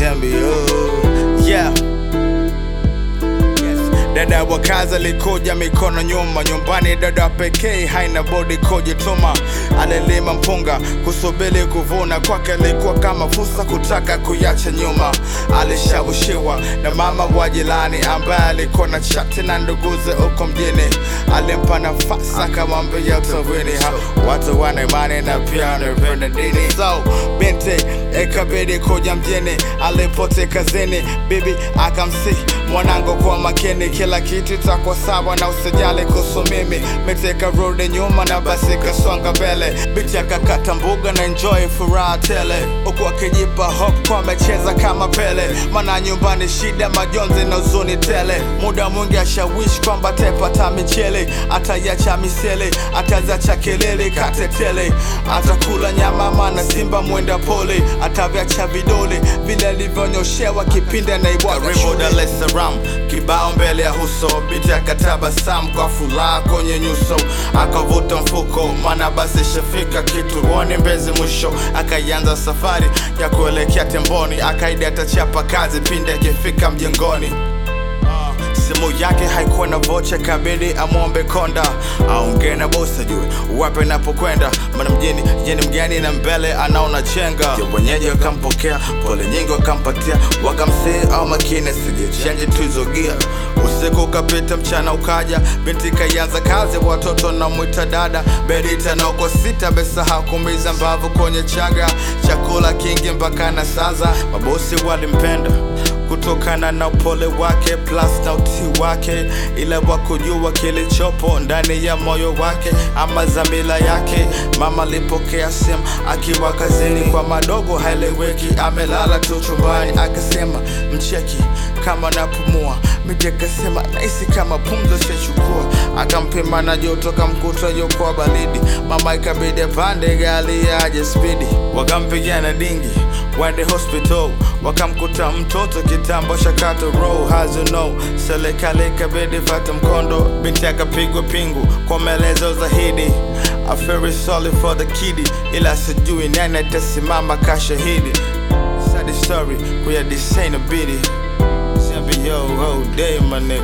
Yeah. Dada wa kazi alikuja mikono nyuma, nyumbani dada pekee haina bodi kujituma. Alilima mpunga kusubiri kuvuna, kwake alikuwa kama fursa kutaka kuyacha nyuma. Alishawishiwa na mama wa jirani ambaye alikuwa na chati na nduguze uko mjini. Alimpa nafasi akamwambia utawini, watu wana imani na pia wanapenda dini. So binti ikabidi kuja mjini, alipote kazini bibi akamsi mwanangu kwa makini, kila kitu itakuwa sawa na usijali kuhusu mimi. Miteka rudi nyuma na basi kasonga mbele, binti akakata mbuga na enjoy furaha tele, huku akijipa hope kwa mecheza kama Pele. Mana nyumbani shida, majonzi na uzuni tele, muda mwingi ashawishi kwamba tepata michele. Atayacha misele, atazacha kelele katetele, atakula nyama mana simba mwenda pole. Atavyacha vidole vile alivyonyoshewa kipinde na ibwaka shule. Dar es Salaam kibao mbele ya uso, binti akatabasamu kwa furaha kwenye nyuso. Akavuta mfuko mana basi shafika kituoni Mbezi mwisho. Akaianza safari ya kuelekea Temboni, akaidi atachapa kazi pinde akifika mjengoni. Simu yake haikuwa na vocha, kabidi amwombe konda aongee na bosi ajue wapi napokwenda. Mana mjini yeni mgeni na mbele anaona chenga. Wenyeji wakampokea pole nyingi wakampatia, wakamsii au makini sije change tuizogia. Usiku ukapita mchana ukaja, binti kaianza kazi, watoto na mwita dada. Bedita na uko sita besa hakumiza mbavu kwenye chaga, chakula kingi mpaka na saza. Mabosi walimpenda kutokana na upole wake plus na utii wake, ila wakujua kilichopo ndani ya moyo wake ama dhamira yake. Mama alipokea simu akiwa kazini, kwa madogo haeleweki, amelala tu chumbani. Akasema mcheki kama napumua, mimi akasema nahisi kama pumzi shachukua. Akampima na joto kamkuta yuko baridi, mama ikabidi pande gari aje spidi. Wakampigia dingi wende hospital, wakamkuta mtoto kitambo shakato roll. As you know, serikali ikabidi fata mkondo, binti akapigwa pingu kwa maelezo zaidi. I feel very sorry for the kiddie, ila sijui nani atasimama kashahidi. Sad story kuya this ain't a biddy. Be yo whole day my nigga.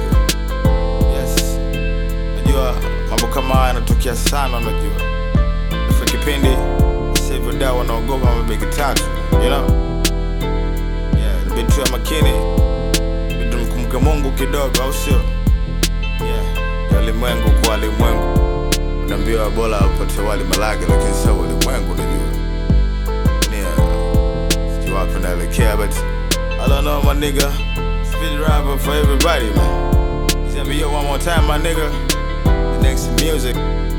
Yes, najua mambo kama haya yanatokea sana, unajua kwa kipindi sasa hivi dawa wanaogopa mabegi tatu, you know. Yeah, bintu ya makini, bintu mkumbuke Mungu kidogo, au sio? Yeah, ya ulimwengu kwa ulimwengu, unaambiwa bora upate wali malage, lakini sio ulimwengu, unajua. Yeah, sijui wapi naelekea, but I don't know my nigga. Speed driver for everybody, man. Tell me yo one more time, my nigga. The next music.